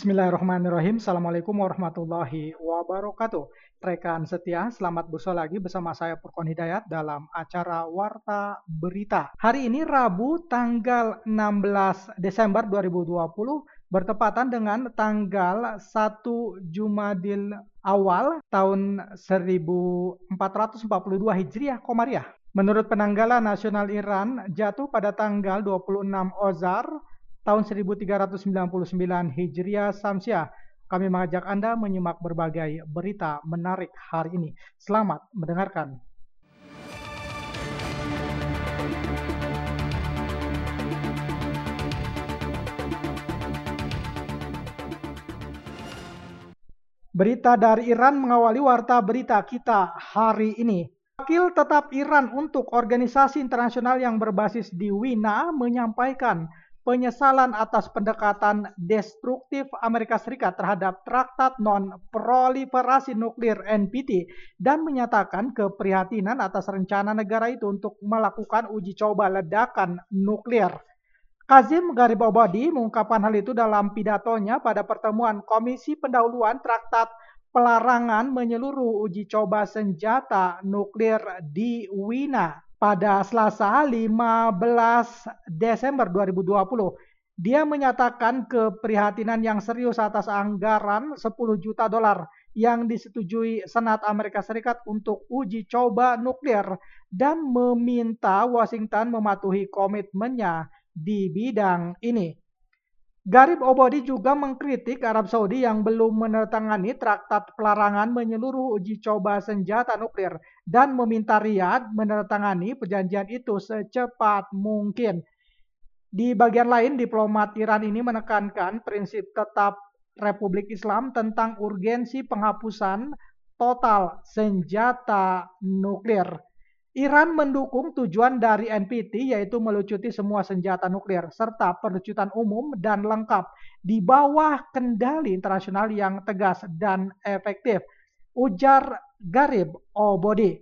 Bismillahirrahmanirrahim. Assalamualaikum warahmatullahi wabarakatuh. Rekan setia, selamat bersua lagi bersama saya Purkon Hidayat dalam acara Warta Berita. Hari ini Rabu tanggal 16 Desember 2020 bertepatan dengan tanggal 1 Jumadil Awal tahun 1442 Hijriah Komariah. Menurut penanggalan nasional Iran, jatuh pada tanggal 26 Ozar tahun 1399 Hijriah Samsiah. Kami mengajak Anda menyimak berbagai berita menarik hari ini. Selamat mendengarkan. Berita dari Iran mengawali warta berita kita hari ini. Wakil tetap Iran untuk organisasi internasional yang berbasis di Wina menyampaikan penyesalan atas pendekatan destruktif Amerika Serikat terhadap Traktat Non-Proliferasi Nuklir NPT dan menyatakan keprihatinan atas rencana negara itu untuk melakukan uji coba ledakan nuklir. Kazim Garibabadi mengungkapkan hal itu dalam pidatonya pada pertemuan Komisi Pendahuluan Traktat Pelarangan Menyeluruh Uji Coba Senjata Nuklir di Wina pada Selasa 15 Desember 2020. Dia menyatakan keprihatinan yang serius atas anggaran 10 juta dolar yang disetujui Senat Amerika Serikat untuk uji coba nuklir dan meminta Washington mematuhi komitmennya di bidang ini. Garib Obodi juga mengkritik Arab Saudi yang belum menandatangani traktat pelarangan menyeluruh uji coba senjata nuklir dan meminta Riyadh menandatangani perjanjian itu secepat mungkin. Di bagian lain, diplomat Iran ini menekankan prinsip tetap Republik Islam tentang urgensi penghapusan total senjata nuklir. Iran mendukung tujuan dari NPT yaitu melucuti semua senjata nuklir serta pelucutan umum dan lengkap di bawah kendali internasional yang tegas dan efektif, ujar Garib Obodi.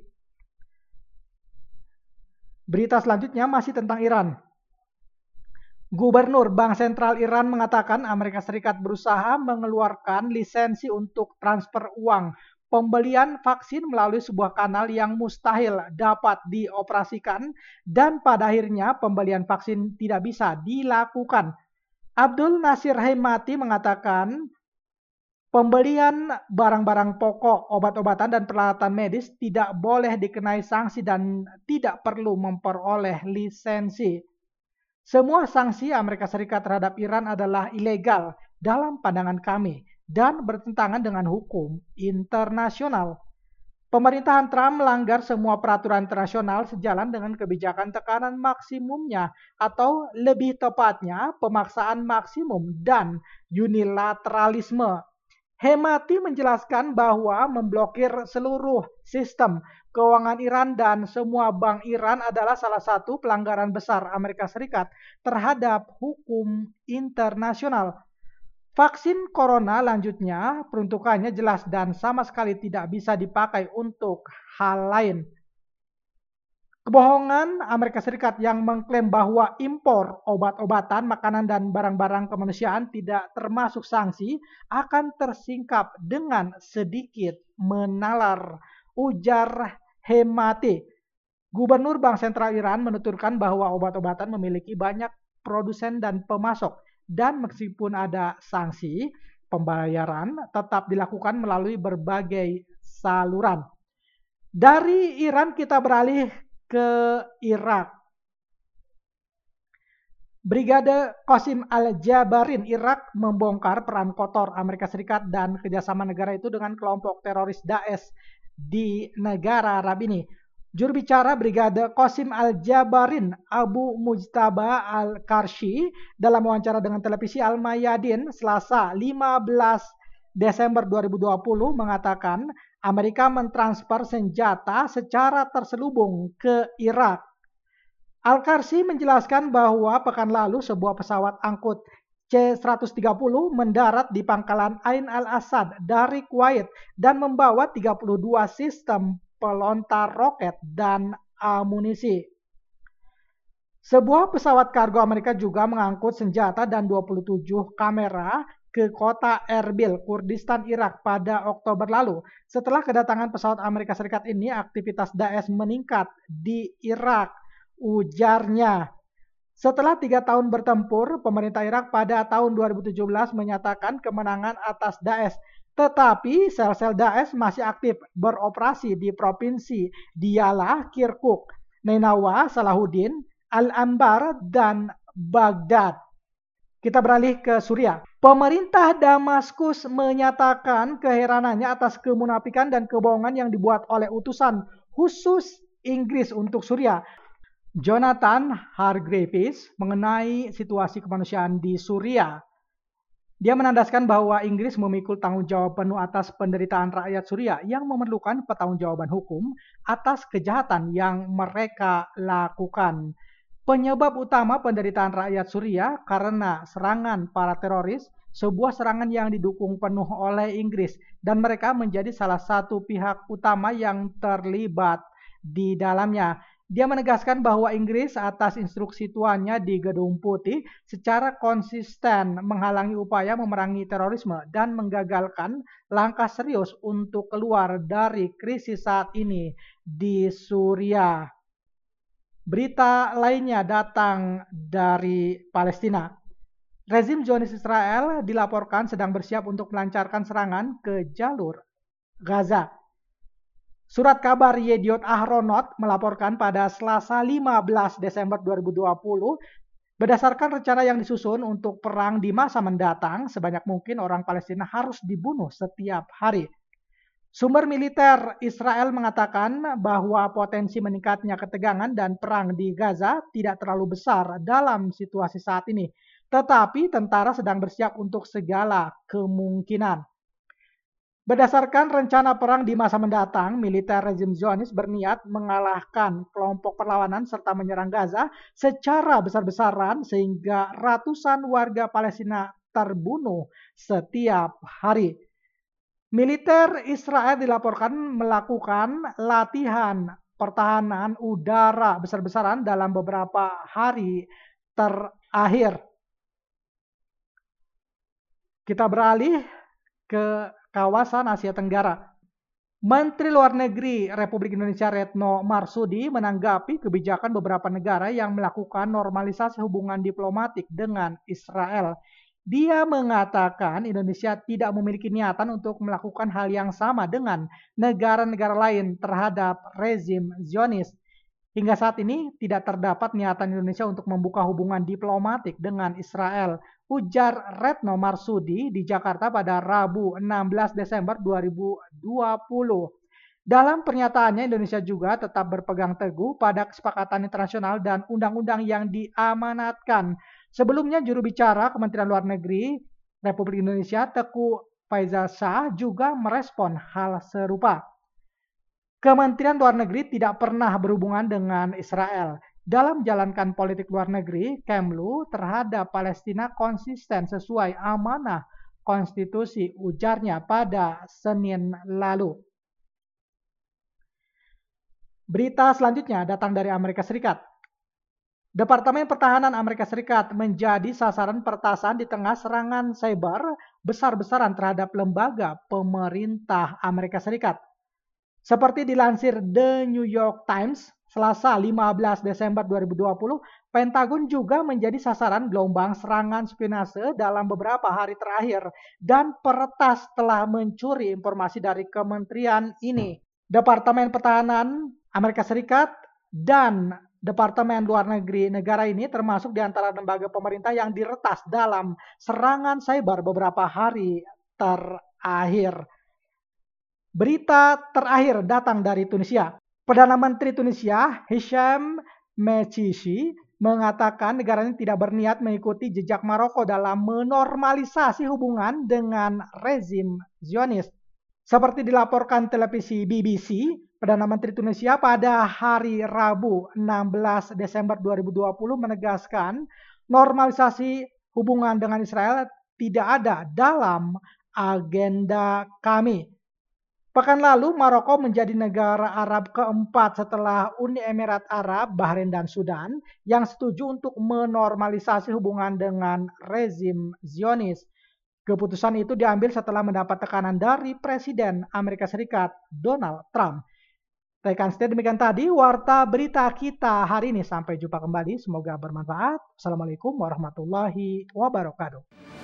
Berita selanjutnya masih tentang Iran. Gubernur Bank Sentral Iran mengatakan Amerika Serikat berusaha mengeluarkan lisensi untuk transfer uang pembelian vaksin melalui sebuah kanal yang mustahil dapat dioperasikan dan pada akhirnya pembelian vaksin tidak bisa dilakukan. Abdul Nasir Hemati mengatakan pembelian barang-barang pokok, obat-obatan dan peralatan medis tidak boleh dikenai sanksi dan tidak perlu memperoleh lisensi. Semua sanksi Amerika Serikat terhadap Iran adalah ilegal dalam pandangan kami dan bertentangan dengan hukum internasional. Pemerintahan Trump melanggar semua peraturan internasional sejalan dengan kebijakan tekanan maksimumnya atau lebih tepatnya pemaksaan maksimum dan unilateralisme. Hemati menjelaskan bahwa memblokir seluruh sistem keuangan Iran dan semua bank Iran adalah salah satu pelanggaran besar Amerika Serikat terhadap hukum internasional. Vaksin corona lanjutnya peruntukannya jelas dan sama sekali tidak bisa dipakai untuk hal lain. Kebohongan Amerika Serikat yang mengklaim bahwa impor obat-obatan, makanan, dan barang-barang kemanusiaan tidak termasuk sanksi akan tersingkap dengan sedikit menalar, ujar Hemati. Gubernur Bank Sentral Iran menuturkan bahwa obat-obatan memiliki banyak produsen dan pemasok dan meskipun ada sanksi, pembayaran tetap dilakukan melalui berbagai saluran. Dari Iran kita beralih ke Irak. Brigade Qasim Al-Jabarin Irak membongkar peran kotor Amerika Serikat dan kerjasama negara itu dengan kelompok teroris Daesh di negara Arab ini. Juru bicara Brigade Qasim Al-Jabarin Abu Mujtaba Al-Karshi dalam wawancara dengan televisi Al-Mayadin Selasa 15 Desember 2020 mengatakan Amerika mentransfer senjata secara terselubung ke Irak. Al-Karshi menjelaskan bahwa pekan lalu sebuah pesawat angkut C-130 mendarat di pangkalan Ain al-Assad dari Kuwait dan membawa 32 sistem pelontar roket dan amunisi. Sebuah pesawat kargo Amerika juga mengangkut senjata dan 27 kamera ke kota Erbil, Kurdistan Irak pada Oktober lalu. Setelah kedatangan pesawat Amerika Serikat ini, aktivitas Daesh meningkat di Irak, ujarnya. Setelah 3 tahun bertempur, pemerintah Irak pada tahun 2017 menyatakan kemenangan atas Daesh. Tetapi sel-sel Daesh masih aktif beroperasi di provinsi Diyala, Kirkuk, Nenawa, Salahuddin, Al-Anbar, dan Baghdad. Kita beralih ke Suriah. Pemerintah Damaskus menyatakan keheranannya atas kemunafikan dan kebohongan yang dibuat oleh utusan khusus Inggris untuk Suriah, Jonathan Hargreaves, mengenai situasi kemanusiaan di Suriah. Dia menandaskan bahwa Inggris memikul tanggung jawab penuh atas penderitaan rakyat Suriah yang memerlukan pertanggungjawaban hukum atas kejahatan yang mereka lakukan. Penyebab utama penderitaan rakyat Suriah karena serangan para teroris, sebuah serangan yang didukung penuh oleh Inggris, dan mereka menjadi salah satu pihak utama yang terlibat di dalamnya. Dia menegaskan bahwa Inggris atas instruksi tuannya di Gedung Putih secara konsisten menghalangi upaya memerangi terorisme dan menggagalkan langkah serius untuk keluar dari krisis saat ini di Suriah. Berita lainnya datang dari Palestina. Rezim Zionis Israel dilaporkan sedang bersiap untuk melancarkan serangan ke jalur Gaza. Surat kabar Yediot Ahronot melaporkan pada Selasa 15 Desember 2020, berdasarkan rencana yang disusun untuk perang di masa mendatang, sebanyak mungkin orang Palestina harus dibunuh setiap hari. Sumber militer Israel mengatakan bahwa potensi meningkatnya ketegangan dan perang di Gaza tidak terlalu besar dalam situasi saat ini, tetapi tentara sedang bersiap untuk segala kemungkinan. Berdasarkan rencana perang di masa mendatang, militer rezim Zionis berniat mengalahkan kelompok perlawanan serta menyerang Gaza secara besar-besaran sehingga ratusan warga Palestina terbunuh setiap hari. Militer Israel dilaporkan melakukan latihan pertahanan udara besar-besaran dalam beberapa hari terakhir. Kita beralih ke kawasan Asia Tenggara. Menteri Luar Negeri Republik Indonesia Retno Marsudi menanggapi kebijakan beberapa negara yang melakukan normalisasi hubungan diplomatik dengan Israel. Dia mengatakan Indonesia tidak memiliki niatan untuk melakukan hal yang sama dengan negara-negara lain terhadap rezim Zionis. Hingga saat ini tidak terdapat niatan Indonesia untuk membuka hubungan diplomatik dengan Israel, ujar Retno Marsudi di Jakarta pada Rabu 16 Desember 2020. Dalam pernyataannya, Indonesia juga tetap berpegang teguh pada kesepakatan internasional dan undang-undang yang diamanatkan. Sebelumnya, juru bicara Kementerian Luar Negeri Republik Indonesia, Teguh Faizal Shah, juga merespon hal serupa. Kementerian Luar Negeri tidak pernah berhubungan dengan Israel. Dalam menjalankan politik luar negeri, Kemlu terhadap Palestina konsisten sesuai amanah konstitusi, ujarnya pada Senin lalu. Berita selanjutnya datang dari Amerika Serikat. Departemen Pertahanan Amerika Serikat menjadi sasaran pertasan di tengah serangan cyber besar-besaran terhadap lembaga pemerintah Amerika Serikat. Seperti dilansir The New York Times, Selasa 15 Desember 2020, Pentagon juga menjadi sasaran gelombang serangan spionase dalam beberapa hari terakhir dan peretas telah mencuri informasi dari kementerian ini. Departemen Pertahanan Amerika Serikat dan Departemen Luar Negeri negara ini termasuk di antara lembaga pemerintah yang diretas dalam serangan cyber beberapa hari terakhir. Berita terakhir datang dari Tunisia. Perdana Menteri Tunisia, Hisham Mechichi, mengatakan negaranya tidak berniat mengikuti jejak Maroko dalam menormalisasi hubungan dengan rezim Zionis. Seperti dilaporkan televisi BBC, Perdana Menteri Tunisia pada hari Rabu 16 Desember 2020 menegaskan normalisasi hubungan dengan Israel tidak ada dalam agenda kami. Pekan lalu, Maroko menjadi negara Arab keempat setelah Uni Emirat Arab, Bahrain, dan Sudan yang setuju untuk menormalisasi hubungan dengan rezim Zionis. Keputusan itu diambil setelah mendapat tekanan dari Presiden Amerika Serikat Donald Trump. Rekan setia, demikian tadi warta berita kita hari ini. Sampai jumpa kembali. Semoga bermanfaat. Assalamualaikum warahmatullahi wabarakatuh.